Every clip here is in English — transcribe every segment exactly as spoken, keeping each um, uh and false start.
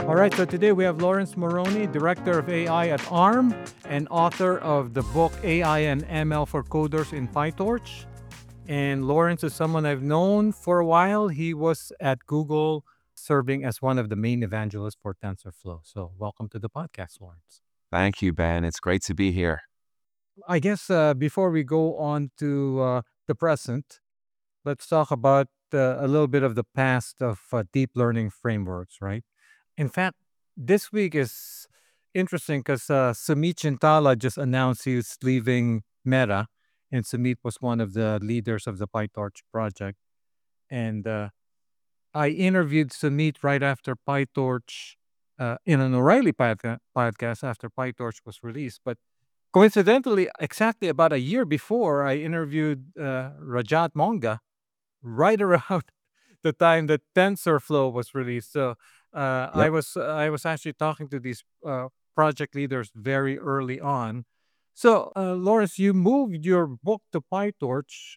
All right, so today we have Lawrence Moroney, Director of A I at ARM and author of the book A I and M L for Coders in PyTorch. And Lawrence is someone I've known for a while. He was at Google serving as one of the main evangelists for TensorFlow. So welcome to the podcast, Lawrence. Thank you, Ben. It's great to be here. I guess uh, before we go on to uh, the present, let's talk about uh, a little bit of the past of uh, deep learning frameworks, right? In fact, this week is interesting because uh, Sumit Chintala just announced he's leaving Meta, and Sumit was one of the leaders of the PyTorch project. And uh, I interviewed Sumit right after PyTorch uh, in an O'Reilly podca- podcast after PyTorch was released. But coincidentally, exactly about a year before, I interviewed uh, Rajat Monga right around the time that TensorFlow was released. So uh, I Yep. was I was actually talking to these uh, project leaders very early on. So uh, Lawrence, you moved your book to PyTorch,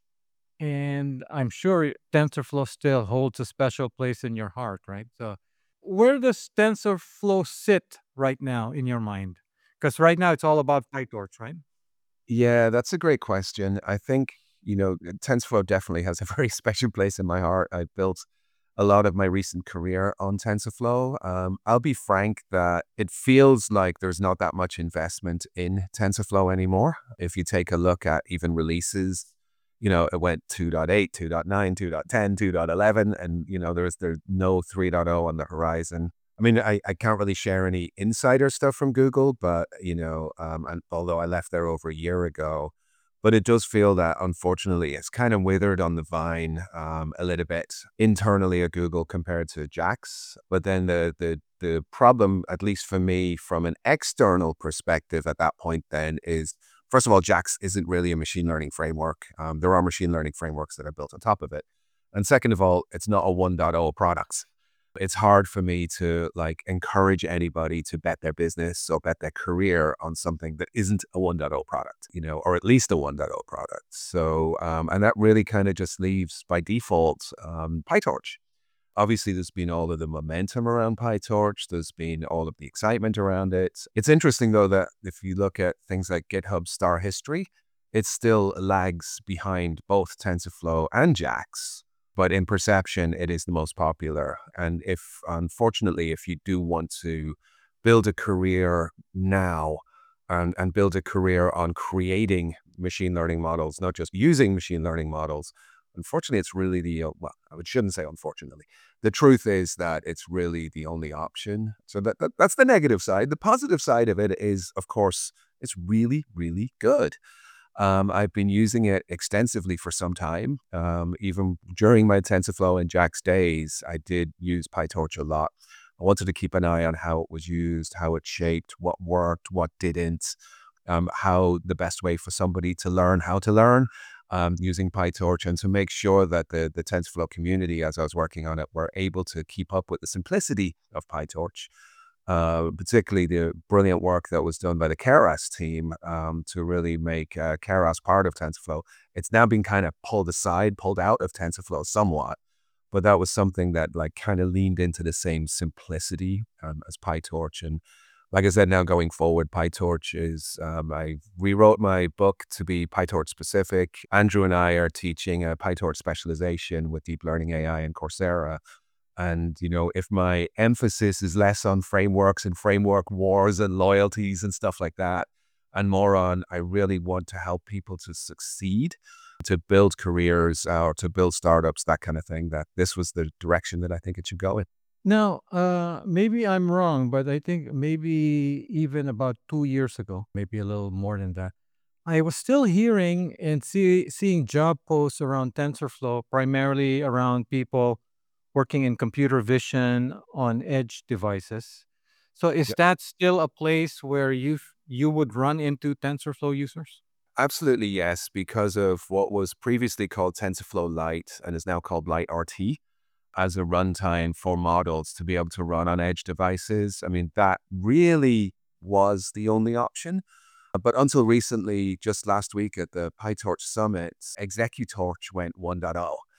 and I'm sure TensorFlow still holds a special place in your heart, right? So where does TensorFlow sit right now in your mind? Because right now it's all about PyTorch, right? Yeah, that's a great question. I think, you know, TensorFlow definitely has a very special place in my heart. I built a lot of my recent career on TensorFlow. Um, I'll be frank that it feels like there's not that much investment in TensorFlow anymore. If you take a look at even releases, you know, it went two point eight, two point nine, two point ten, two point eleven, and, you know, there's there's no three point oh on the horizon. I mean, I, I can't really share any insider stuff from Google, but, you know, um, and although I left there over a year ago, but it does feel that unfortunately it's kind of withered on the vine um, a little bit internally at Google compared to JAX. But then the the the problem, at least for me, from an external perspective at that point, then is first of all, JAX isn't really a machine learning framework. Um, there are machine learning frameworks that are built on top of it, and second of all, it's not a 1.0 product. It's hard for me to like encourage anybody to bet their business or bet their career on something that isn't a 1.0 product, you know, or at least a 1.0 product. So, um, and that really kind of just leaves by default um, PyTorch. Obviously, there's been all of the momentum around PyTorch. There's been all of the excitement around it. It's interesting, though, that if you look at things like GitHub star history, it still lags behind both TensorFlow and JAX. But in perception, it is the most popular. And if, unfortunately, if you do want to build a career now and, and build a career on creating machine learning models, not just using machine learning models, unfortunately, it's really the, uh, well, I shouldn't say unfortunately. The truth is that it's really the only option. So that, that that's the negative side. The positive side of it is, of course, it's really, really good. Um, I've been using it extensively for some time. Um, even during my TensorFlow and JAX days, I did use PyTorch a lot. I wanted to keep an eye on how it was used, how it shaped, what worked, what didn't, um, how the best way for somebody to learn how to learn um, using PyTorch, and to make sure that the, the TensorFlow community, as I was working on it, were able to keep up with the simplicity of PyTorch. Uh, particularly the brilliant work that was done by the Keras team um, to really make uh, Keras part of TensorFlow. It's now been kind of pulled aside, pulled out of TensorFlow somewhat, but that was something that like kind of leaned into the same simplicity um, as PyTorch. And like I said, now going forward, PyTorch is, um, I rewrote my book to be PyTorch specific. Andrew and I are teaching a PyTorch specialization with Deep Learning A I and Coursera. And, you know, if my emphasis is less on frameworks and framework wars and loyalties and stuff like that, and more on, I really want to help people to succeed, to build careers uh, or to build startups, that kind of thing, that this was the direction that I think it should go in. Now, uh, maybe I'm wrong, but I think maybe even about two years ago, maybe a little more than that, I was still hearing and see, seeing job posts around TensorFlow, primarily around people working in computer vision on edge devices. So, is Yeah, that still a place where you f- you would run into TensorFlow users? absolutely, yes, because of what was previously called TensorFlow Lite and is now called Lite R T as a runtime for models to be able to run on edge devices. I mean, that really was the only option. But until recently, just last week at the PyTorch Summit, Executorch went 1.0.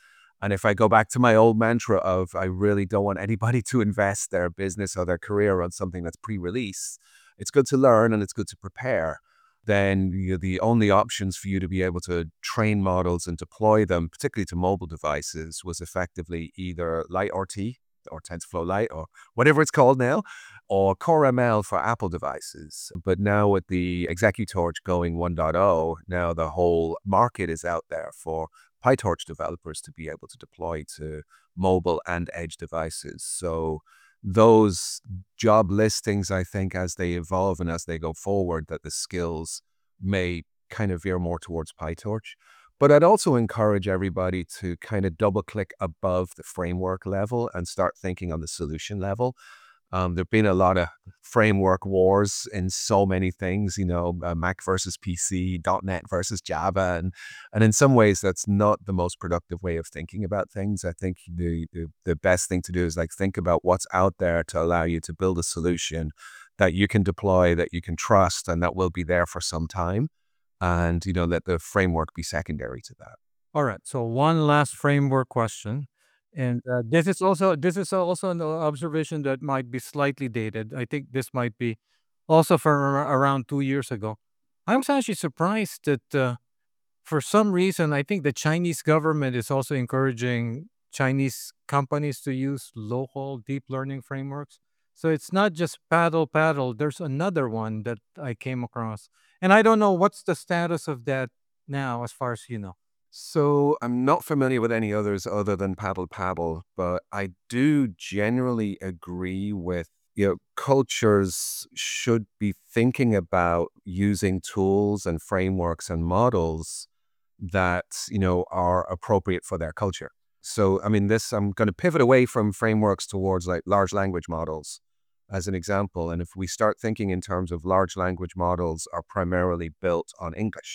And if I go back to my old mantra of I really don't want anybody to invest their business or their career on something that's pre-release, it's good to learn and it's good to prepare. Then you the only options for you to be able to train models and deploy them, particularly to mobile devices, was effectively either LiteRT or TensorFlow Lite or whatever it's called now, or Core M L for Apple devices. But now with the Executorch going 1.0, now the whole market is out there for PyTorch developers to be able to deploy to mobile and edge devices. So those job listings, I think, as they evolve and as they go forward, that the skills may kind of veer more towards PyTorch. But I'd also encourage everybody to kind of double click above the framework level and start thinking on the solution level. Um, there've been a lot of framework wars in so many things, you know, uh, Mac versus P C, .NET versus Java, and and in some ways that's not the most productive way of thinking about things. I think the, the the best thing to do is like think about what's out there to allow you to build a solution that you can deploy, that you can trust, and that will be there for some time, and you know let the framework be secondary to that. All right. So one last framework question, and uh, this is also this is also an observation that might be slightly dated. I think this might be also from ar- around two years ago. I was actually surprised that uh, for some reason, I think the Chinese government is also encouraging Chinese companies to use local deep learning frameworks. So it's not just paddle paddle. There's another one that I came across, and I don't know what's the status of that now, as far as you know. So I'm not familiar with any others other than Paddle Paddle, but I do generally agree with, you know, cultures should be thinking about using tools and frameworks and models that, you know, are appropriate for their culture. So, I mean, this, I'm going to pivot away from frameworks towards like large language models as an example. And if we start thinking in terms of large language models are primarily built on English.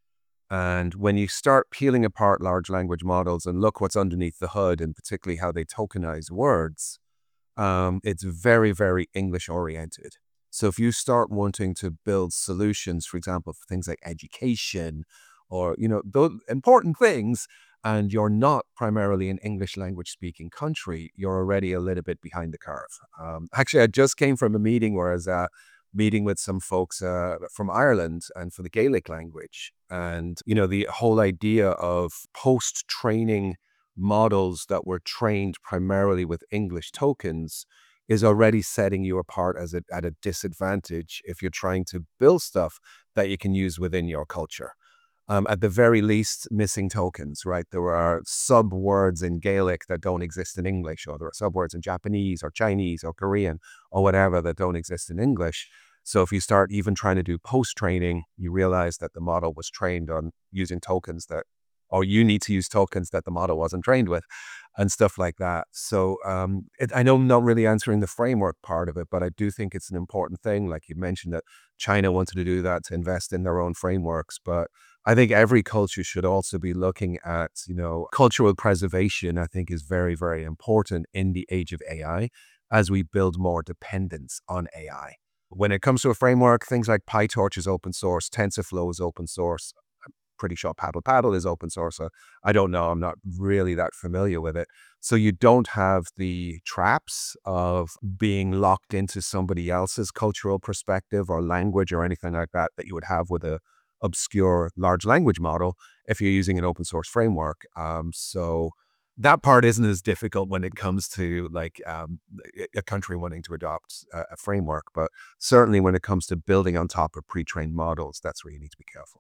And when you start peeling apart large language models and look what's underneath the hood, and particularly how they tokenize words, um, it's very, very English oriented. So if you start wanting to build solutions, for example, for things like education or, you know, those important things, and you're not primarily an English language speaking country, you're already a little bit behind the curve. Um, actually, I just came from a meeting where I was uh, meeting with some folks uh, from Ireland and for the Gaelic language. And, you know, the whole idea of post training models that were trained primarily with English tokens is already setting you apart as a, at a disadvantage if you're trying to build stuff that you can use within your culture. Um, at the very least, missing tokens, right? There are sub words in Gaelic that don't exist in English, or there are sub words in Japanese or Chinese or Korean or whatever that don't exist in English. So if you start even trying to do post training, you realize that the model was trained on using tokens that, or you need to use tokens that the model wasn't trained with, and stuff like that. So um, it, I know I'm not really answering the framework part of it, but I do think it's an important thing. Like you mentioned that China wanted to do that to invest in their own frameworks, but I think every culture should also be looking at, you know, cultural preservation, I think is very, very important in the age of A I as we build more dependence on A I. When it comes to a framework, things like PyTorch is open source, TensorFlow is open source. Pretty sure Paddle Paddle is open source. So I don't know. I'm not really that familiar with it. So you don't have the traps of being locked into somebody else's cultural perspective or language or anything like that that you would have with a obscure large language model if you're using an open source framework. Um, so that part isn't as difficult when it comes to like um, a country wanting to adopt a, a framework, but certainly when it comes to building on top of pre-trained models, that's where you need to be careful.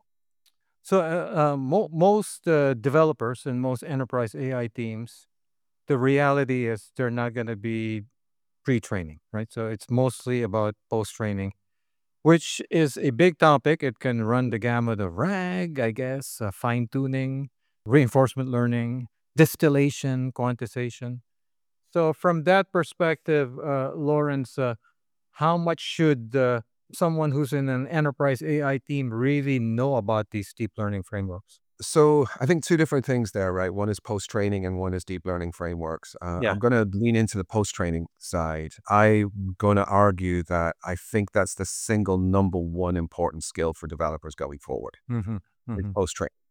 So uh, uh, mo- most uh, developers and most enterprise A I teams, the reality is they're not going to be pre-training, right? So it's mostly about post-training, which is a big topic. It can run the gamut of RAG, I guess, uh, fine tuning, reinforcement learning, distillation, quantization. So, from that perspective, uh, Lawrence, uh, how much should uh, someone who's in an enterprise A I team really know about these deep learning frameworks? So I think two different things there, right? One is post training and one is deep learning frameworks. Uh, Yeah. I'm going to lean into the post training side. I'm going to argue that I think that's the single number one important skill for developers going forward hmm is hmm post training.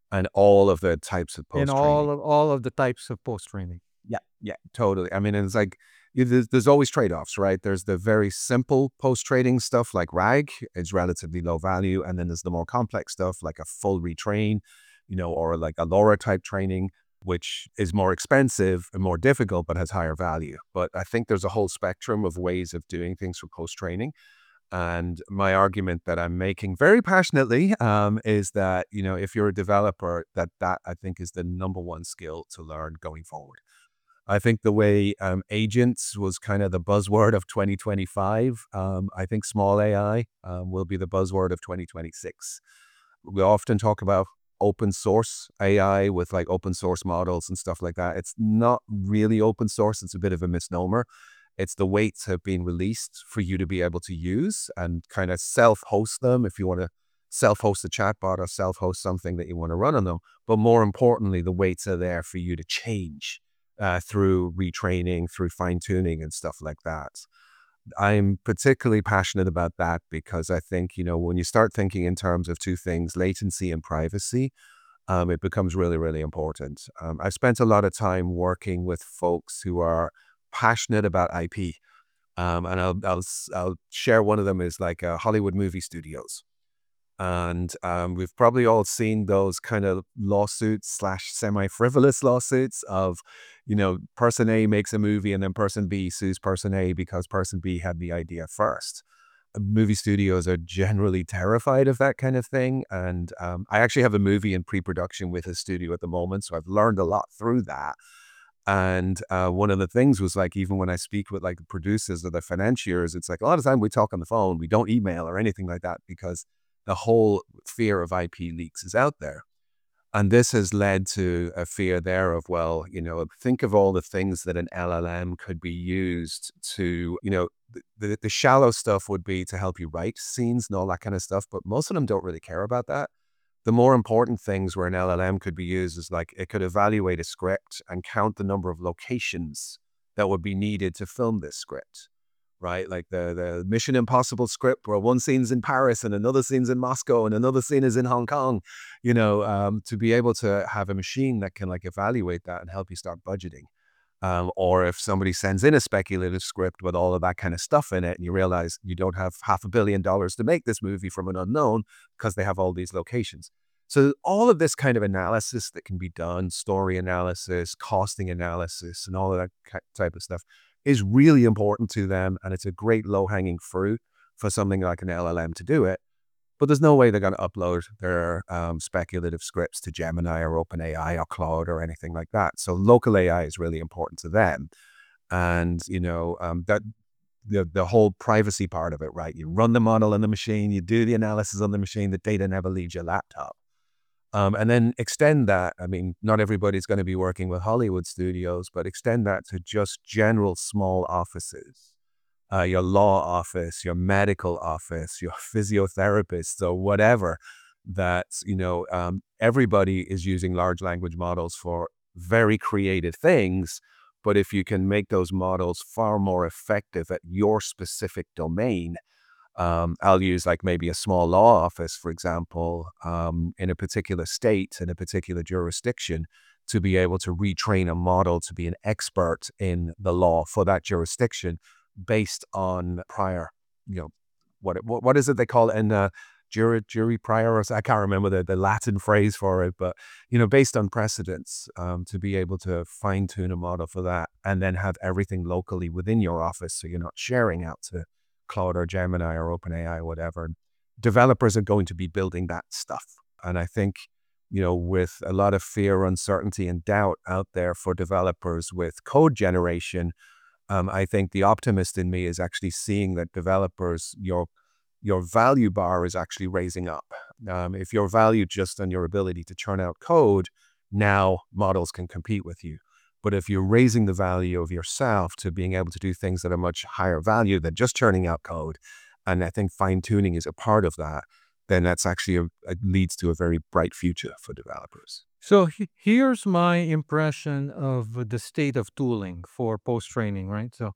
and all of the types of In post training. all of all of the types of post training. Yeah, yeah, totally. I mean, it's like y- there's, there's always trade offs, right? There's the very simple post trading stuff like RAG, it's relatively low value, and then there's the more complex stuff like a full retrain, you know, or like a LoRa type training, which is more expensive and more difficult, but has higher value. But I think there's a whole spectrum of ways of doing things for post training. And my argument that I'm making very passionately um, is that, you know, if you're a developer, that that I think is the number one skill to learn going forward. I think the way um, agents was kind of the buzzword of twenty twenty-five. Um, I think small A I um, will be the buzzword of twenty twenty-six. We often talk about open source A I with like open source models and stuff like that. It's not really open source. It's a bit of a misnomer. It's the weights have been released for you to be able to use and kind of self-host them if you want to self-host a chatbot or self-host something that you want to run on them. But more importantly, the weights are there for you to change uh, through retraining, through fine-tuning and stuff like that. I'm particularly passionate about that because I think, you know, when you start thinking in terms of two things, latency and privacy, um, it becomes really, really important. Um, I've spent a lot of time working with folks who are passionate about I P. Um, and I'll, I'll, s- I'll share one of them is like uh, Hollywood movie studios. And um, we've probably all seen those kind of lawsuits slash semi-frivolous lawsuits of, you know, person A makes a movie and then person B sues person A because person B had the idea first. Uh, Movie studios are generally terrified of that kind of thing. And um, I actually have a movie in pre-production with a studio at the moment. So I've learned a lot through that. And uh, one of the things was like, even when I speak with like the producers or the financiers, it's like a lot of time we talk on the phone, we don't email or anything like that because the whole fear of I P leaks is out there. And this has led to a fear there of, well, you know, think of all the things that an L L M could be used to, you know, the, the, the shallow stuff would be to help you write scenes and all that kind of stuff. But most of them don't really care about that. The more important things where an L L M could be used is like it could evaluate a script and count the number of locations that would be needed to film this script, right? Like the the Mission Impossible script where one scene's in Paris and another scene's in Moscow and another scene is in Hong Kong, you know, um, to be able to have a machine that can like evaluate that and help you start budgeting. Um, or if somebody sends in a speculative script with all of that kind of stuff in it, and you realize you don't have half a billion dollars to make this movie from an unknown because they have all these locations. So all of this kind of analysis that can be done, story analysis, costing analysis, and all of that ki- type of stuff is really important to them. And it's a great low hanging fruit for something like an L L M to do it. But there's no way they're going to upload their um, speculative scripts to Gemini or OpenAI or Claude or anything like that. So local A I is really important to them. And, you know, um, that the, the whole privacy part of it, right? You run the model on the machine, you do the analysis on the machine, the data never leaves your laptop. Um, and then extend that. I mean, not everybody's going to be working with Hollywood studios, but extend that to just general small offices, uh, your law office, your medical office, your physiotherapist, or whatever. That you know, um, everybody is using large language models for very creative things. But if you can make those models far more effective at your specific domain, um, I'll use like maybe a small law office, for example, um, in a particular state, in a particular jurisdiction, to be able to retrain a model to be an expert in the law for that jurisdiction based on prior, you know, what what, what is it they call it in uh, jury jury prior? Or, I can't remember the, the Latin phrase for it, but you know, based on precedents, um, to be able to fine tune a model for that, and then have everything locally within your office, so you're not sharing out to Claude or Gemini or OpenAI or whatever. Developers are going to be building that stuff. And I think, you know, with a lot of fear, uncertainty, and doubt out there for developers with code generation, um, I think the optimist in me is actually seeing that developers, your your value bar is actually raising up. Um, if you're valued just on your ability to churn out code, now models can compete with you. But if you're raising the value of yourself to being able to do things that are much higher value than just churning out code, and I think fine tuning is a part of that, then that's actually a, it leads to a very bright future for developers. So he- here's my impression of the state of tooling for post training, right? So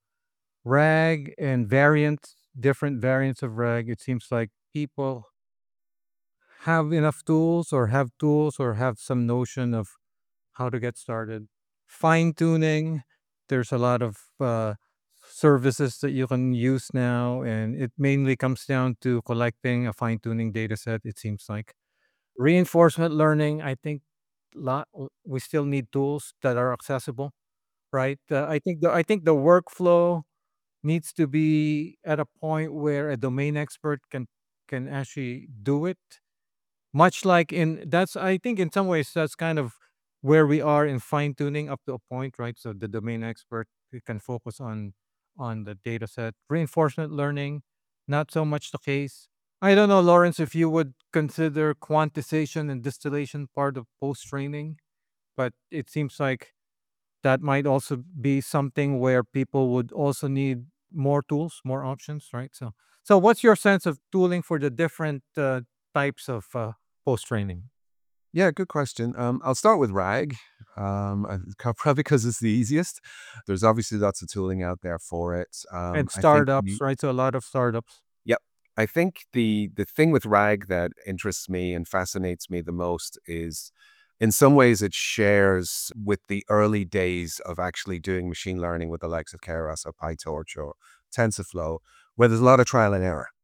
RAG and variants, different variants of RAG. It seems like people have enough tools or have tools or have some notion of how to get started. Fine tuning, there's a lot of uh, services that you can use now, and it mainly comes down to collecting a fine tuning data set, it seems like. Reinforcement learning, I think lot, we still need tools that are accessible, right? Uh, I think the I think the workflow needs to be at a point where a domain expert can can actually do it, much like in that's I think in some ways that's kind of where we are in fine tuning up to a point, right? So the domain expert we can focus on on the data set. Reinforcement learning, not so much the case. I don't know, Lawrence, if you would consider quantization and distillation part of post training, but it seems like that might also be something where people would also need more tools, more options, right? So, so what's your sense of tooling for the different uh, types of uh, post training Yeah, good question. Um, I'll start with RAG, um, I- co- probably because it's the easiest. There's obviously lots of tooling out there for it. Um, and I think startups, the right? So a lot of startups. Yep. I think the the thing with RAG that interests me and fascinates me the most is in some ways it shares with the early days of actually doing machine learning with the likes of Keras or PyTorch or TensorFlow, where there's a lot of trial and error.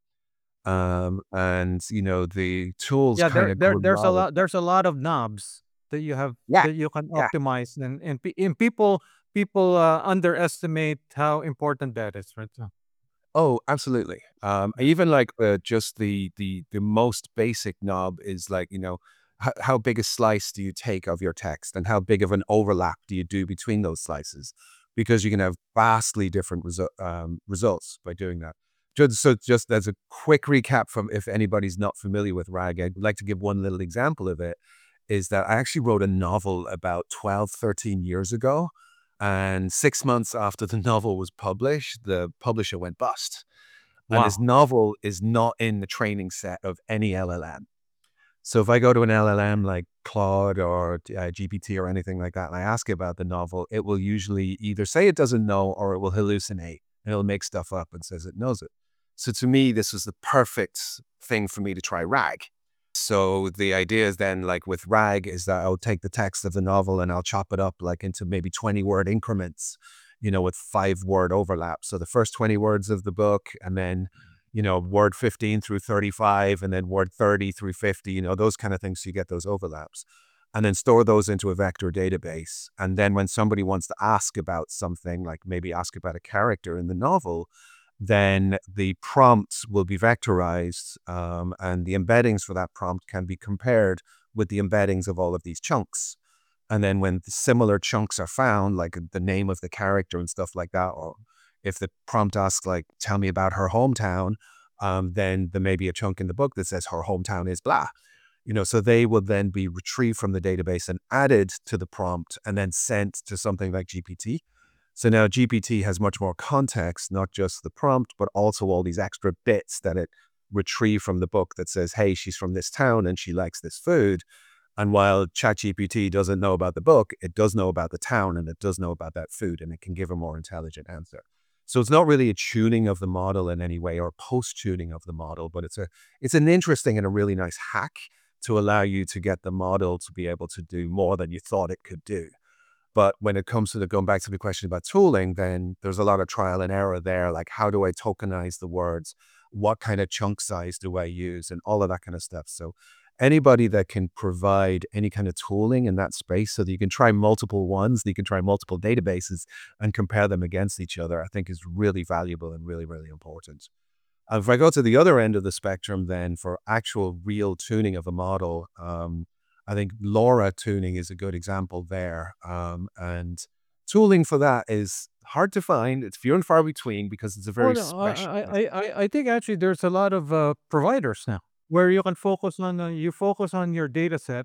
Um, and you know, the tools Yeah, kind there, of there, grew there's a out. lot. There's a lot of knobs that you have Yeah, that you can yeah. optimize, and and, pe- and people people uh, underestimate how important that is, right? So, Oh, absolutely. Um, yeah. even like uh, just the the the most basic knob is like, you know, how, how big a slice do you take of your text and how big of an overlap do you do between those slices? Because you can have vastly different resu- um, results by doing that. Just so just as a quick recap from if anybody's not familiar with RAG, I'd like to give one little example of it is that I actually wrote a novel about twelve, thirteen years ago and six months after the novel was published, the publisher went bust. And this Wow. novel is not in the training set of any L L M. So if I go to an L L M like Claude or uh, G P T or anything like that, and I ask about the novel, it will usually either say it doesn't know or it will hallucinate and it'll make stuff up and says it knows it. So to me, this was the perfect thing for me to try RAG. So the idea is then like with RAG is that I'll take the text of the novel and I'll chop it up like into maybe twenty word increments, you know, with five word overlap. So the first twenty words of the book and then, you know, word fifteen through thirty-five and then word thirty through fifty, you know, those kind of things. So you get those overlaps and then store those into a vector database. And then when somebody wants to ask about something, like maybe ask about a character in the novel, then the prompts will be vectorized um, and the embeddings for that prompt can be compared with the embeddings of all of these chunks. And then when the similar chunks are found, like the name of the character and stuff like that, or if the prompt asks, like, tell me about her hometown, um, then there may be a chunk in the book that says her hometown is blah. You know, so they will then be retrieved from the database and added to the prompt and then sent to something like G P T. So now G P T has much more context, not just the prompt, but also all these extra bits that it retrieved from the book that says, hey, she's from this town and she likes this food. And while ChatGPT doesn't know about the book, it does know about the town and it does know about that food and it can give a more intelligent answer. So it's not really a tuning of the model in any way or post tuning of the model, but it's a it's an interesting and a really nice hack to allow you to get the model to be able to do more than you thought it could do. But when it comes to the going back to the question about tooling, then there's a lot of trial and error there. Like, how do I tokenize the words? What kind of chunk size do I use? And all of that kind of stuff. So, anybody that can provide any kind of tooling in that space so that you can try multiple ones, that you can try multiple databases and compare them against each other, I think is really valuable and really, really important. And if I go to the other end of the spectrum, then for actual real tuning of a model, um, I think LoRa tuning is a good example there. Um, and tooling for that is hard to find. It's few and far between because it's a Oh very no, I I specialized. I I I think actually there's a lot of uh, providers now where you can focus on uh, you focus on your data set,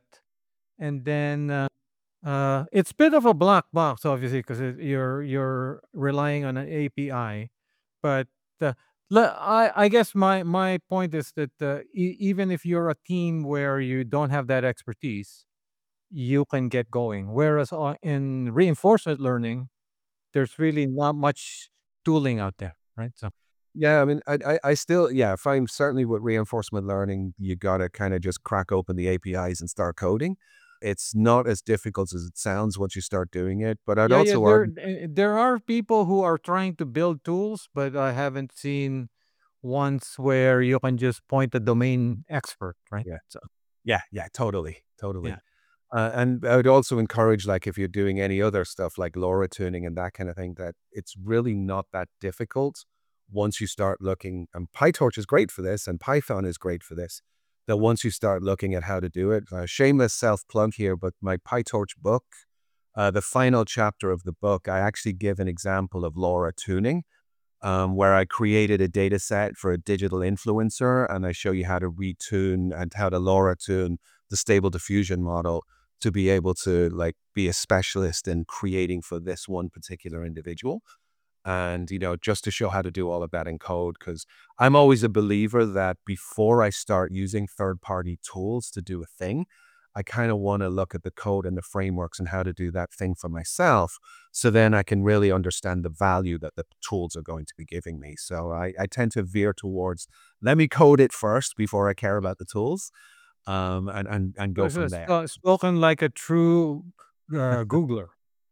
and then uh, uh, it's a bit of a black box, obviously, because you're you're relying on an A P I. But uh, le- I I guess my my point is that uh, e- even if you're a team where you don't have that expertise, you can get going. Whereas uh, in reinforcement learning, there's really not much tooling out there, right? So. Yeah, I mean, I, I, I still, yeah, if I'm certainly with reinforcement learning, you gotta kind of just crack open the A P Is and start coding. It's not as difficult as it sounds once you start doing it. But I'd Yeah, yeah. also There, argue, eh, there are people who are trying to build tools, but I haven't seen ones where you can just point the domain expert, right? yeah, So, yeah, yeah, totally, yeah. totally. Uh, and I would also encourage, like, if you're doing any other stuff like LoRa tuning and that kind of thing, that it's really not that difficult once you start looking. And PyTorch is great for this, and Python is great for this. That once you start looking at how to do it, uh, shameless self plug here, but my PyTorch book, uh, the final chapter of the book, I actually give an example of LoRa tuning, um, where I created a data set for a digital influencer, and I show you how to retune and how to LoRa tune the stable diffusion model to be able to like be a specialist in creating for this one particular individual. And, you know, just to show how to do all of that in code, because I'm always a believer that before I start using third party tools to do a thing, I kind of want to look at the code and the frameworks and how to do that thing for myself. So then I can really understand the value that the tools are going to be giving me. So I, I tend to veer towards let me code it first before I care about the tools, um, and, and, and go So- so from there. spo- Spoken like a true uh, Googler.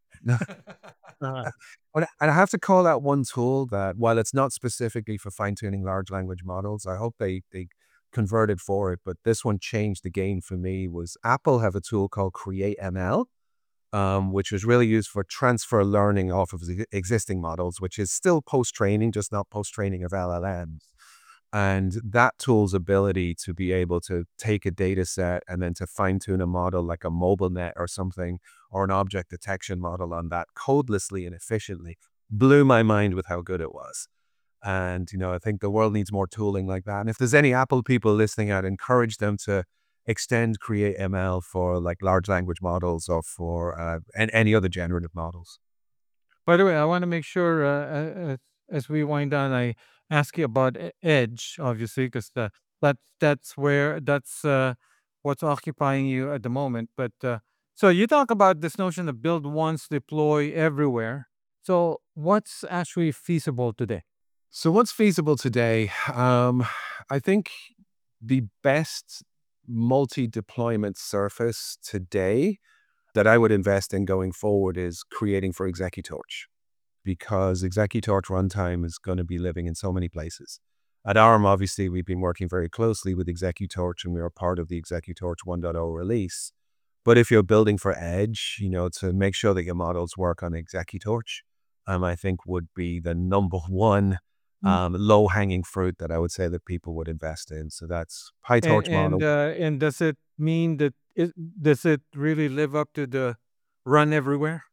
Uh, But and I have to call out one tool that, while it's not specifically for fine-tuning large language models, I hope they they converted for it, but this one changed the game for me, was Apple have a tool called Create M L, um, which was really used for transfer learning off of the existing models, which is still post-training, just not post-training of L L Ms. And that tool's ability to be able to take a data set and then to fine tune a model like a mobile net or something, or an object detection model on that codelessly and efficiently, blew my mind with how good it was. And, you know, I think the world needs more tooling like that. And if there's any Apple people listening, I'd encourage them to extend Create M L for like large language models or for uh, and any other generative models. by the way, I want to make sure uh, uh, uh, as we wind down, I ask you about E- Edge, obviously, because uh, that that's where that's uh, what's occupying you at the moment. But uh, so you talk about this notion of build once, deploy everywhere. So what's actually feasible today? So what's feasible today? Um, I think the best multi-deployment surface today that I would invest in going forward is creating for Executorch, because Executorch runtime is going to be living in so many places. At ARM, obviously, we've been working very closely with Executorch, and we are part of the Executorch 1.0 release. But if you're building for Edge, you know, to make sure that your models work on Executorch, um, I think would be the number one Mm. um, low-hanging fruit that I would say that people would invest in. So that's And PyTorch and model. uh, and does it mean that it, does it really live up to the run everywhere?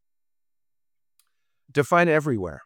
Define everywhere.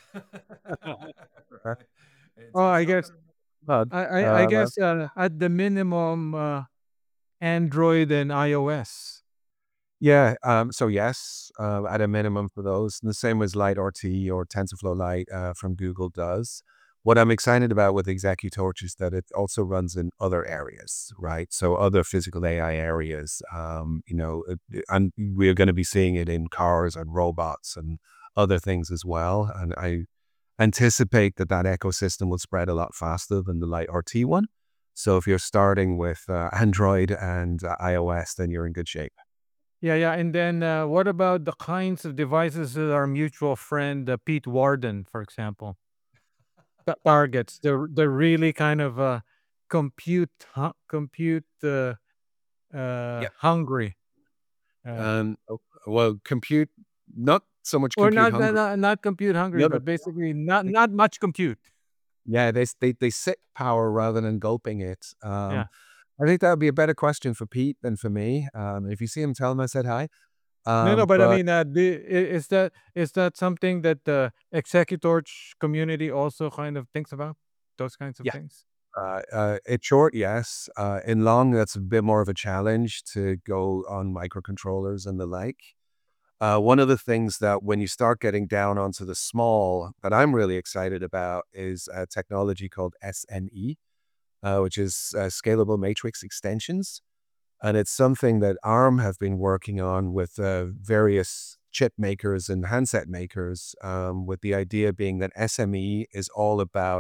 Uh, Oh, I guess uh, I I, I uh, guess uh, at the minimum, uh, Android and iOS. Yeah, um, so yes, uh, at a minimum for those. And the same as LiteRT or TensorFlow Lite uh, from Google does. What I'm excited about with Executorch is that it also runs in other areas, right? So other physical A I areas, um, you know, uh, uh, and we're going to be seeing it in cars and robots and other things as well. And I anticipate that that ecosystem will spread a lot faster than the LiteRT one. So if you're starting with uh, Android and uh, iOS, then you're in good shape. Yeah, yeah. And then uh, what about the kinds of devices that our mutual friend uh, Pete Warden, for example, ta- targets? They're they're really kind of uh, compute hu- compute uh, uh, hungry, uh, Um, oh, well, compute, not so much or compute not, not hungry. not not compute The hungry, other, but basically not they- not much compute. yeah, they, s- they they sit power rather than gulping it. Um, Yeah. I think that would be a better question for Pete than for me. Um, if you see him, tell him I said hi. No, no, Um, but I but mean, uh, the, i- is that is that something that the executorch community also kind of thinks about? Those kinds of yeah, things. uh, uh, in short, yes. Uh, in long, that's a bit more of a challenge to go on microcontrollers and the like. Uh, one of the things that when you start getting down onto the small that I'm really excited about is a technology called S N E, uh, which is uh, scalable matrix extensions. And it's something that ARM have been working on with uh, various chip makers and handset makers, um, with the idea being that S M E is all about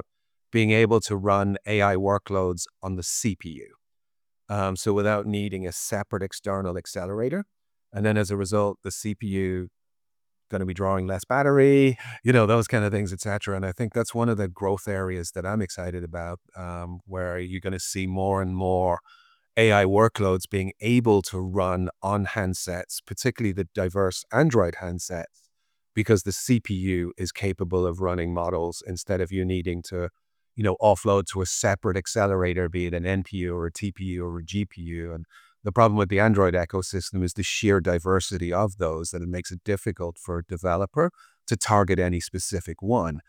being able to run A I workloads on the C P U. Um, so without needing a separate external accelerator. And then as a result, the C P U going to be drawing less battery, you know, those kind of things, et cetera. And I think that's one of the growth areas that I'm excited about, um, where you're going to see more and more A I workloads being able to run on handsets, particularly the diverse Android handsets, because the C P U is capable of running models instead of you needing to, you know, offload to a separate accelerator, be it an N P U or a T P U or a G P U. And the problem with the Android ecosystem is the sheer diversity of those, that it makes it difficult for a developer to target any specific one.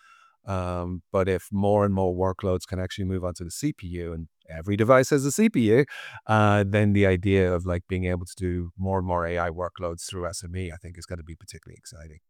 Um, but if more and more workloads can actually move onto the C P U, and every device has a C P U, uh, then the idea of like being able to do more and more A I workloads through S M E, I think is going to be particularly exciting.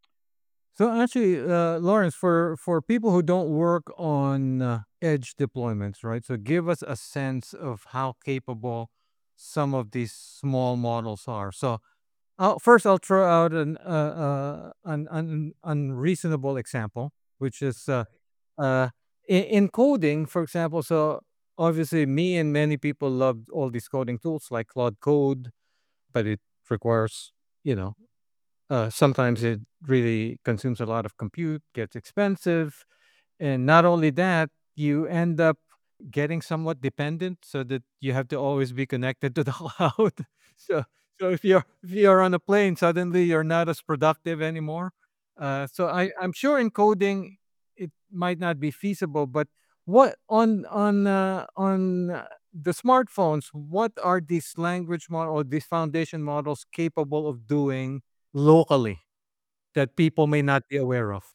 So actually, uh, Lawrence, for for people who don't work on uh, edge deployments, right? So give us a sense of how capable some of these small models are. So uh, first, I'll throw out an uh, uh, an, an unreasonable example, which is uh, uh, in, in coding, for example. So obviously, me and many people love all these coding tools like Claude Code, but it requires, you know, uh, sometimes it really consumes a lot of compute, gets expensive, and not only that, you end up getting somewhat dependent, so that you have to always be connected to the cloud. so, so if you're if you're on a plane, suddenly you're not as productive anymore. Uh, so I I'm sure in coding it might not be feasible, but what on on uh, on uh, the smartphones, what are these language model or these foundation models capable of doing locally that people may not be aware of?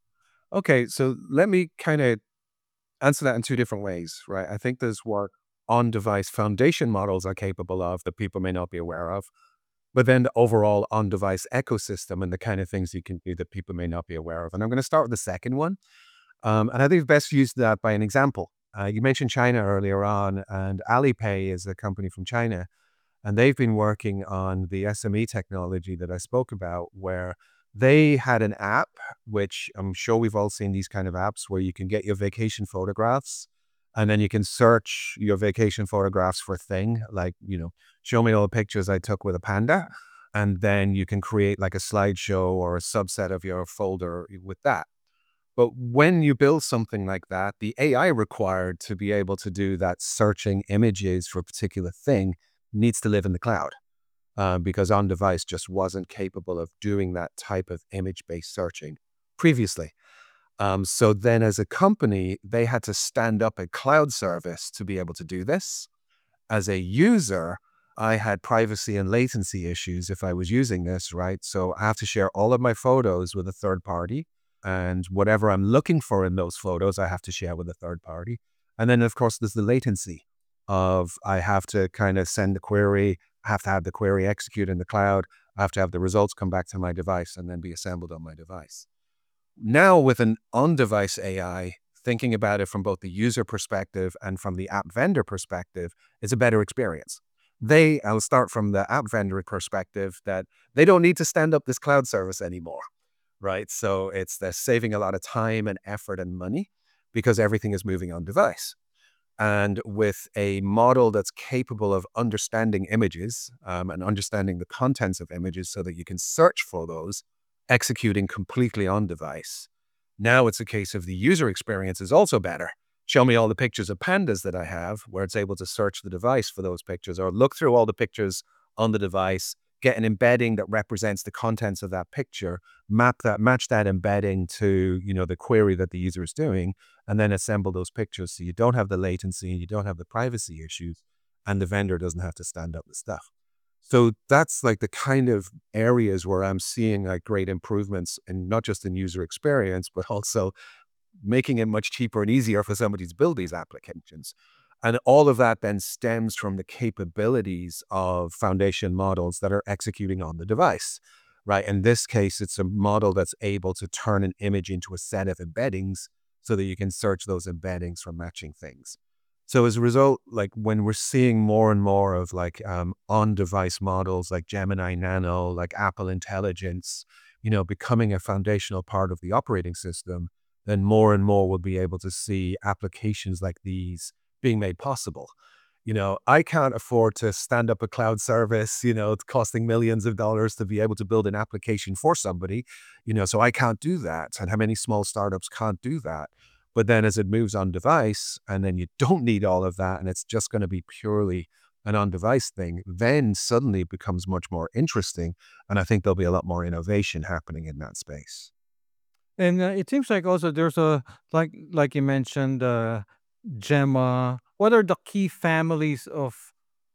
Okay, so let me kind of answer that in two different ways, right? I think there's what on-device foundation models are capable of that people may not be aware of, but then the overall on-device ecosystem and the kind of things you can do that people may not be aware of. And I'm going to start with the second one. Um, and I think it's best used that by an example. Uh, you mentioned China earlier on, and Alipay is a company from China, and they've been working on the S M E technology that I spoke about, where they had an app, which I'm sure we've all seen these kind of apps where you can get your vacation photographs and then you can search your vacation photographs for a thing like, you know, show me all the pictures I took with a panda. And then you can create like a slideshow or a subset of your folder with that. But when you build something like that, the A I required to be able to do that searching images for a particular thing needs to live in the cloud, uh, because on device just wasn't capable of doing that type of image based searching previously. Um, so then, as a company, they had to stand up a cloud service to be able to do this. As a user, I had privacy and latency issues if I was using this, right? So I have to share all of my photos with a third party. And whatever I'm looking for in those photos, I have to share with a third party. And then, of course, there's the latency of I have to kind of send the query, I have to have the query execute in the cloud, I have to have the results come back to my device and then be assembled on my device. Now, with an on device A I, thinking about it from both the user perspective and from the app vendor perspective, is a better experience. They, I'll start from the app vendor perspective, that they don't need to stand up this cloud service anymore, right? So it's they're saving a lot of time and effort and money because everything is moving on device. And with a model that's capable of understanding images, um, and understanding the contents of images so that you can search for those, executing completely on device. Now it's a case of the user experience is also better. Show me all the pictures of pandas that I have, where it's able to search the device for those pictures, or look through all the pictures on the device, get an embedding that represents the contents of that picture, map that, match that embedding to, you know, the query that the user is doing, and then assemble those pictures so you don't have the latency, you don't have the privacy issues, and the vendor doesn't have to stand up the stuff. So that's like the kind of areas where I'm seeing like great improvements, and not just in user experience, but also making it much cheaper and easier for somebody to build these applications. And all of that then stems from the capabilities of foundation models that are executing on the device, right? In this case, it's a model that's able to turn an image into a set of embeddings so that you can search those embeddings for matching things. So as a result, like when we're seeing more and more of like um, on-device models like Gemini Nano, like Apple Intelligence, you know, becoming a foundational part of the operating system, then more and more we'll be able to see applications like these being made possible. You know, I can't afford to stand up a cloud service, you know, it's costing millions of dollars to be able to build an application for somebody, you know, so I can't do that. And how many small startups can't do that? But then as it moves on device, and then you don't need all of that, and it's just going to be purely an on device thing, then suddenly it becomes much more interesting. And I think there'll be a lot more innovation happening in that space. And uh, it seems like also there's a like like you mentioned, uh, Gemma. What are the key families of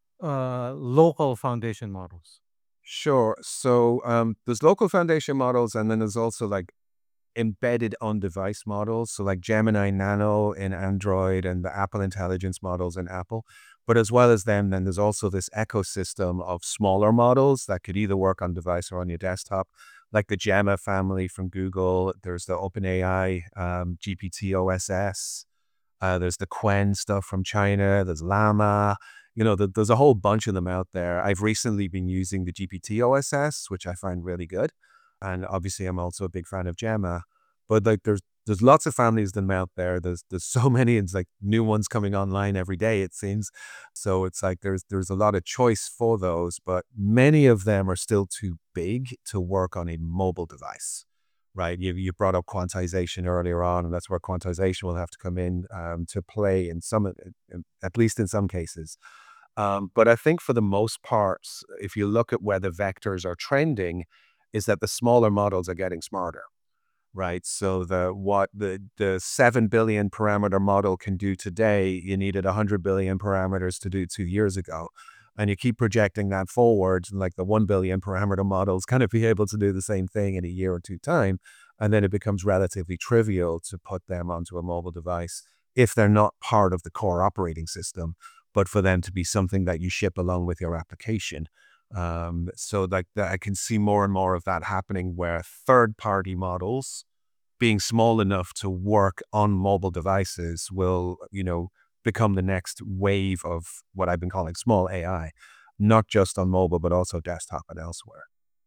uh, local foundation models? Sure. So um, there's local foundation models, and then there's also like embedded on device models. So, like Gemini Nano in Android and the Apple Intelligence models in Apple. But as well as them, then there's also this ecosystem of smaller models that could either work on device or on your desktop, like the Gemma family from Google. There's the OpenAI um, G P T O S S. Uh, there's the Quen stuff from China. There's Llama. You know, th- there's a whole bunch of them out there. I've recently been using the G P T O S S, which I find really good. And obviously, I'm also a big fan of Gemma. But like, there's there's lots of families of them out there. There's there's so many. It's like new ones coming online every day. It seems. So it's like there's there's a lot of choice for those, but many of them are still too big to work on a mobile device, right? You you brought up quantization earlier on, and that's where quantization will have to come in um, to play in some, of it, in- at least in some cases. Um, but I think for the most part, if you look at where the vectors are trending, is that the smaller models are getting smarter, right? So the what the the seven billion parameter model can do today, you needed one hundred billion parameters to do two years ago. And you keep projecting that forward, and like the one billion parameter models kind of be able to do the same thing in a year or two time. And then it becomes relatively trivial to put them onto a mobile device if they're not part of the core operating system, but for them to be something that you ship along with your application. Um, so like that, I can see more and more of that happening where third party models being small enough to work on mobile devices will, you know, become the next wave of what I've been calling small A I, not just on mobile, but also desktop and elsewhere.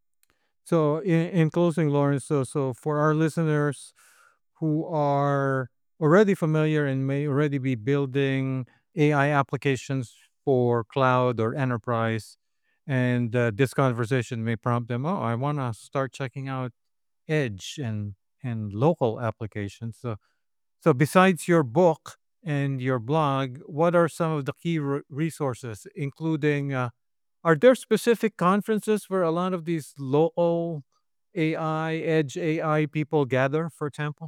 So, in, in closing, Lawrence, so so for our listeners who are already familiar and may already be building A I applications for cloud or enterprise, and uh, this conversation may prompt them, oh, I want to start checking out Edge and and local applications. So, so besides your book and your blog, what are some of the key re- resources, including uh, are there specific conferences where a lot of these local A I, edge A I people gather, for example?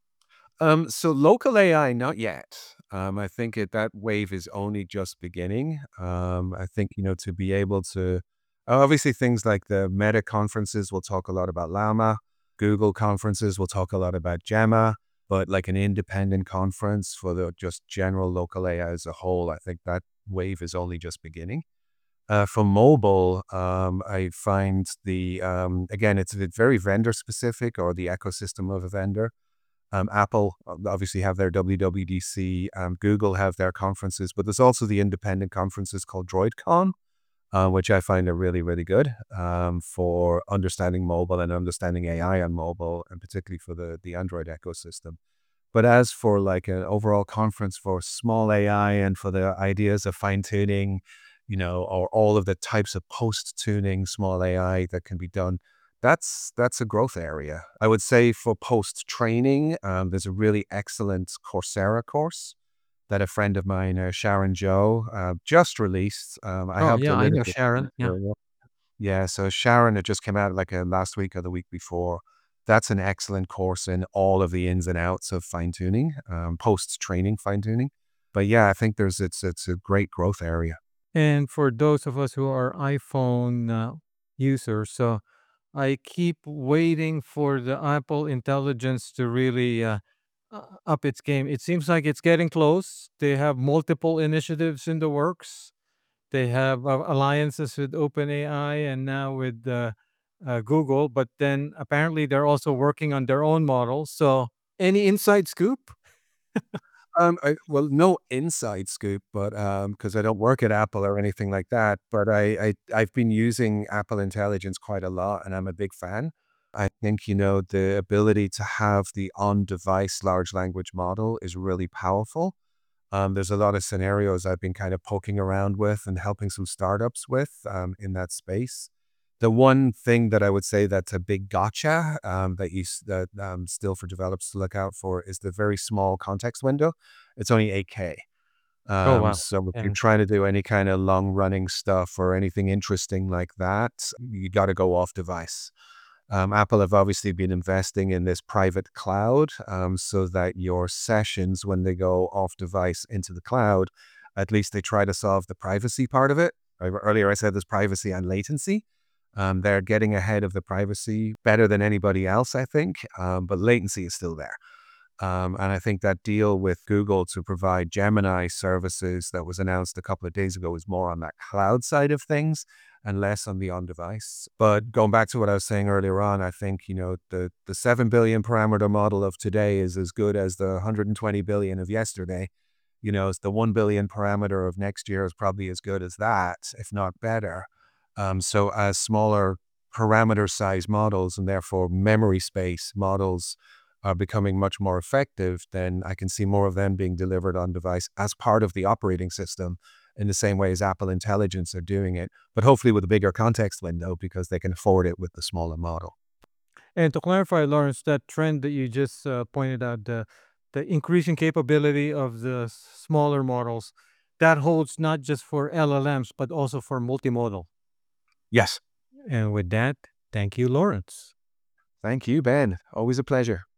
Um, so local A I, not yet. Um, I think it, that wave is only just beginning. Um, I think, you know, to be able to, obviously things like the Meta conferences will talk a lot about Llama. Google conferences will talk a lot about Gemma, but like an independent conference for the just general local A I as a whole, I think that wave is only just beginning. Uh, for mobile, um, I find the, um, again, it's it's very vendor specific or the ecosystem of a vendor. Um, Apple uh, obviously have their W W D C. Um, Google have their conferences, but there's also the independent conferences called DroidCon, uh, which I find are really, really good um, for understanding mobile and understanding A I on mobile, and particularly for the the Android ecosystem. But as for like an overall conference for small A I and for the ideas of fine tuning, you know, or all of the types of post tuning small A I that can be done, that's that's a growth area. I would say for post training, um, there's a really excellent Coursera course that a friend of mine, uh, Sharon Joe, uh, just released. Um, I Oh, helped yeah, a I little know bit. Sharon. Yeah. Yeah, so Sharon, it just came out like uh, last week or the week before. That's an excellent course in all of the ins and outs of fine tuning, um, post training fine tuning. But yeah, I think there's it's it's a great growth area. And for those of us who are iPhone uh, users, so I keep waiting for the Apple Intelligence to really uh, uh, up its game. It seems like it's getting close. They have multiple initiatives in the works. They have uh, alliances with OpenAI and now with uh, uh, Google, but then apparently they're also working on their own models. So, any inside scoop? Um, I, well, no inside scoop, but um, because I don't work at Apple or anything like that, but I, I I've been using Apple Intelligence quite a lot, and I'm a big fan. I think, you know, the ability to have the on-device large language model is really powerful. Um, there's a lot of scenarios I've been kind of poking around with and helping some startups with um, in that space. The one thing that I would say that's a big gotcha um, that you s- that um, still for developers to look out for is the very small context window. It's only eight K. Oh, Um, wow. so if you're Yeah. trying to do any kind of long running stuff or anything interesting like that, you got to go off device. Um, Apple have obviously been investing in this private cloud um, so that your sessions, when they go off device into the cloud, at least they try to solve the privacy part of it. I- Earlier, I said there's privacy and latency. Um, they're getting ahead of the privacy better than anybody else, I think, um, but latency is still there. Um, and I think that deal with Google to provide Gemini services that was announced a couple of days ago is more on that cloud side of things and less on the on device. But going back to what I was saying earlier on, I think, you know, the, the seven billion parameter model of today is as good as the one hundred twenty billion of yesterday. You know, it's the one billion parameter of next year is probably as good as that, if not better. Um, so as smaller parameter size models and therefore memory space models are becoming much more effective, then I can see more of them being delivered on device as part of the operating system in the same way as Apple Intelligence are doing it, but hopefully with a bigger context window because they can afford it with the smaller model. And to clarify, Lawrence, that trend that you just uh, pointed out, the the increasing capability of the s- smaller models, that holds not just for L L Ms but also for multimodal. Yes. And with that, thank you, Lawrence. Thank you, Ben. Always a pleasure.